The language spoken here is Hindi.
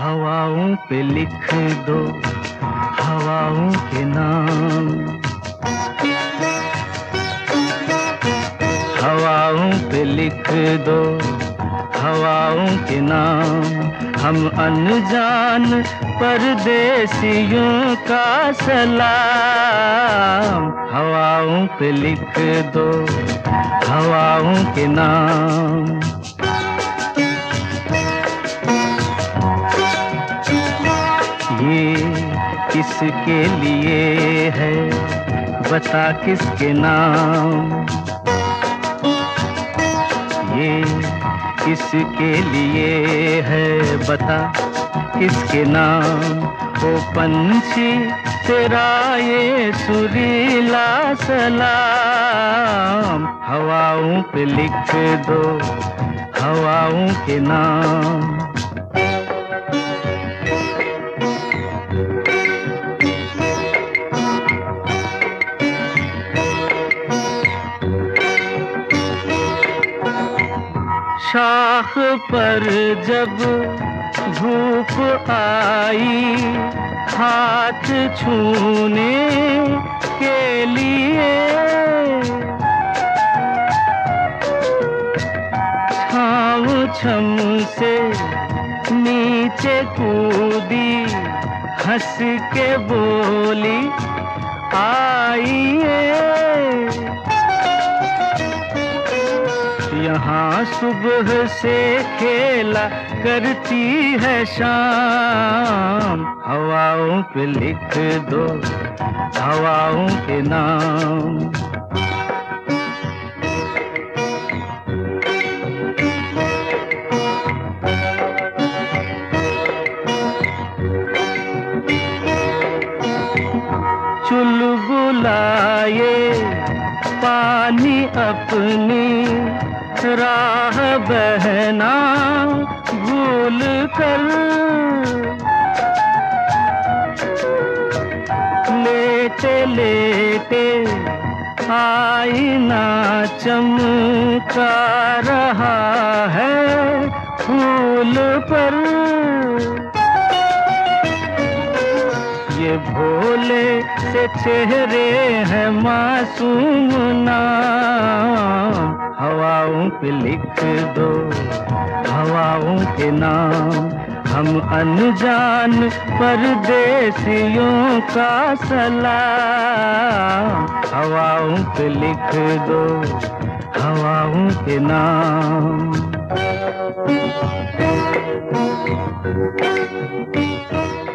हवाओं पे लिख दो हवाओं के नाम। हवाओं पे लिख दो हवाओं के नाम। हम अनजान परदेसियों का सलाम। हवाओं पे लिख दो हवाओं के नाम। ये किसके लिए है बता किसके नाम। ये किसके लिए है बता किसके नाम। ओ पंछी तेरा ये सुरीला सलाम। हवाओं पे लिख दो हवाओं के नाम। शाख पर जब धूप आई हाथ छूने के लिए। छाँव छम से नीचे कूदी हंस के बोली आइए। यहाँ सुबह से खेला करती है शाम। हवाओं पे लिख दो हवाओं के नाम। चुलबुलाए पानी अपनी राह बहना भूल कर। लेटे लेटे आईना चमका रहा है फूल पर। ये भोले से चेहरे हैं मासूम नाम। हवाओं पे लिख दो हवाओं के नाम। हम अनजान परदेसियों का सलाम। हवाओं पे लिख दो हवाओं के नाम।